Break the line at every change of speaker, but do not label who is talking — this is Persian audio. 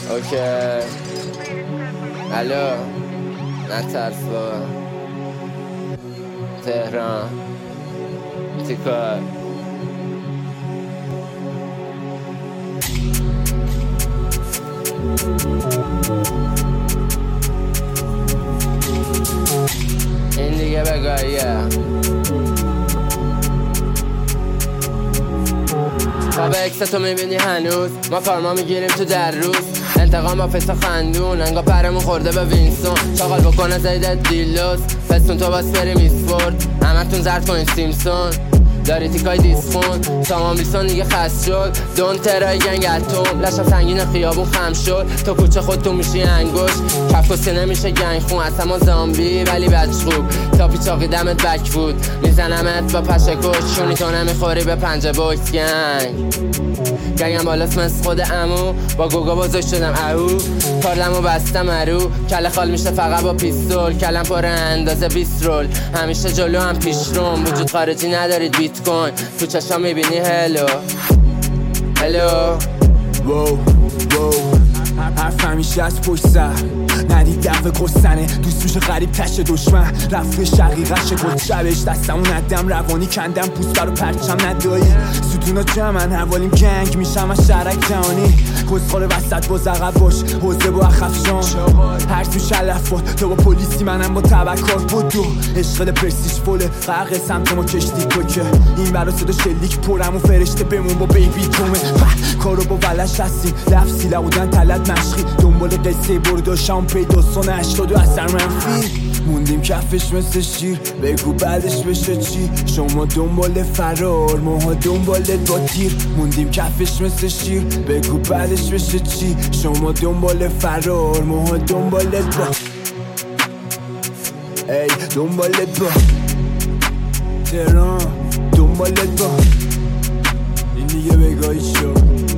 اوکی الو نترس بابا تهران تیکار این دیگه بگاهیه خواب اکستو میبینی هنوز ما فارما میگیریم تو در روز انتقام با فسا خندون انگا پرمون خورده به وینسون چاقال بکنه زیدت دیلوس فستون تو باس بری میسفورد همتون زرد کنید سیمسون داری تیکای دیسخون سامان بیسون دیگه خست شد دون ترای گنگ اتم لشم سنگین خیابون خم شد تو کوچه خودتون میشی انگوش کف کسی نمیشه گنگ خون اصلا ما زامبی ولی بدشخوب تا پیچاقی دمت بک بود میزنمت با پشکش شونی تو نمیخوری به پنجه بوکس گنگم بالاست مثل خود امو با گوگا بازش شدم او کاردمو بستم ارو کله خال میشه فقط با پیستول کلم پر اندازه 20 رول همیشه جلو هم پیش روم وجود خارجی ندارید بیت کن تو چشم میبینی هلو
وو حرف همیشه از پشت سر ندید دفع کستنه دوست میشه غریب تشه دشمن رفته شقیقش گل شبش دستمون ندم روانی کندم پوست برو پرچم ندایی ستونا جمعن حوالیم گنگ میشم از شرک جهانی کسخور وسط باز عقب باش حوزه با اخفشان هر تو شلف بود تو با پلیسی منم با تبکار بودو عشق پرسیش فوله غرق سمت ما کشتی که این برا صدا شلیک پرمون فرشته بمون با بیبی تومه کارو با ولش هستیم لفظی لبودن تلت مشقی دنبال قصه برداشم پیداستان 82 اثر منفی موندیم کفش مثل شیر بگو بعدش بشه چی شما دنبال فرار ماها دنبالت با تیر موندیم کفش مثل شیر بگو بعدش بشه چی شما دنبال فرار ماها دنبالت با ای دنبالت با تهران دنبالت با این دیگه بگاهی شد